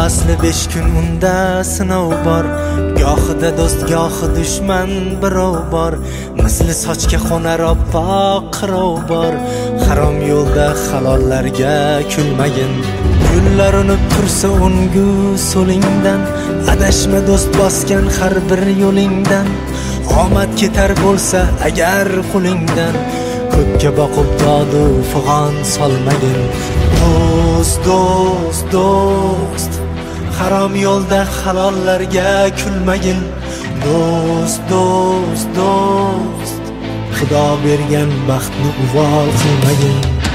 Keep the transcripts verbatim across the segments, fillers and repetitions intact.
asli besh kun unda sinov bor. Gohida do'st, gohi dushman birov bor. Misli sochga qo'nar oppoq qirov bor. Harom yo'lda halollarga kulmagin. Gullar unib tursa ungu so'lingdan. Adashma do'st bosgan har bir yo'lingdan. Omad ketar bo'lsa agar qo'lingdan. Ko'kka boqib dodu fig'on solmagin. Do'st, do'st, do'st, harom yo'lda halollarga kulmagin. Do'st, do'st, do'st, Xudo bergan baxtni uvol qilmagin.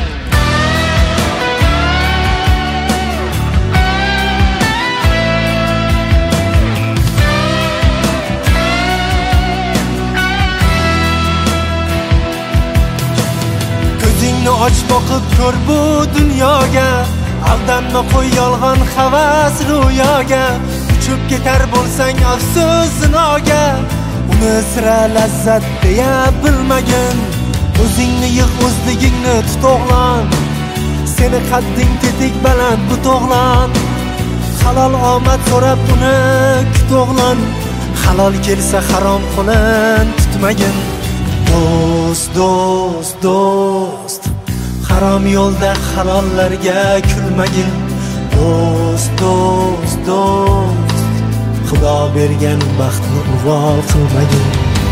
Och boqib ko'r bu dunyoga, aldanma qo'y yolg'on havas ro'yoga. Uchib ketar bo'lsang afsus zinoga, uni sira lazzat deya bilmagin. O'zingni yig' o'zligingni tutog'lan, seni qadding tetik baland bu to'g'lan. Halol omad so'rab uni kutog'lan, halol kelsa harom qo'lin tutmagin. Do'st, do'st, do'st, harom yo'lda halollarga kulmagin. Do'st, do'st, do'st, Xudo bergan baxtni uvol qilmagin.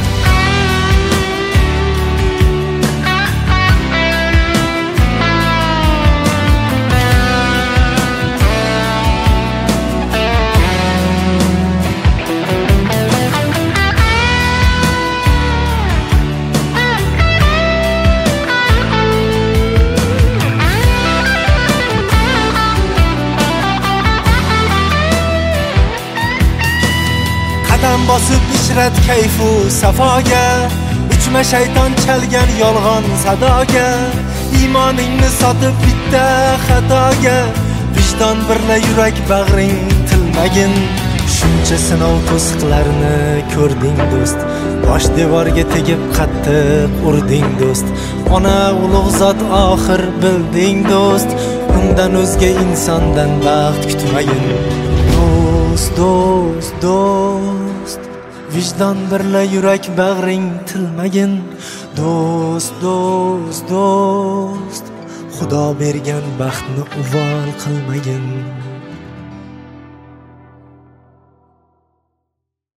Qadam bosib ishrat kayfu safoga, uchma shayton chalgan yolg'on sadoga. Iymoningni sotib bitta xatoga, vijdon birla yurak bag'ring tilmagin. Shuncha sinov to'siqlarni ko'rding do'st, bosh devorga tegib qattiq urding do'st. Ona ulug' zot oxir bilding do'st, undan o'zga insondan baxt kutmagin. Do'st, do'st, do'st, vijdon birla yurak bag'ring tilmagin. Do'st, do'st, do'st, Xudo bergan baxtni uvol qilmagin.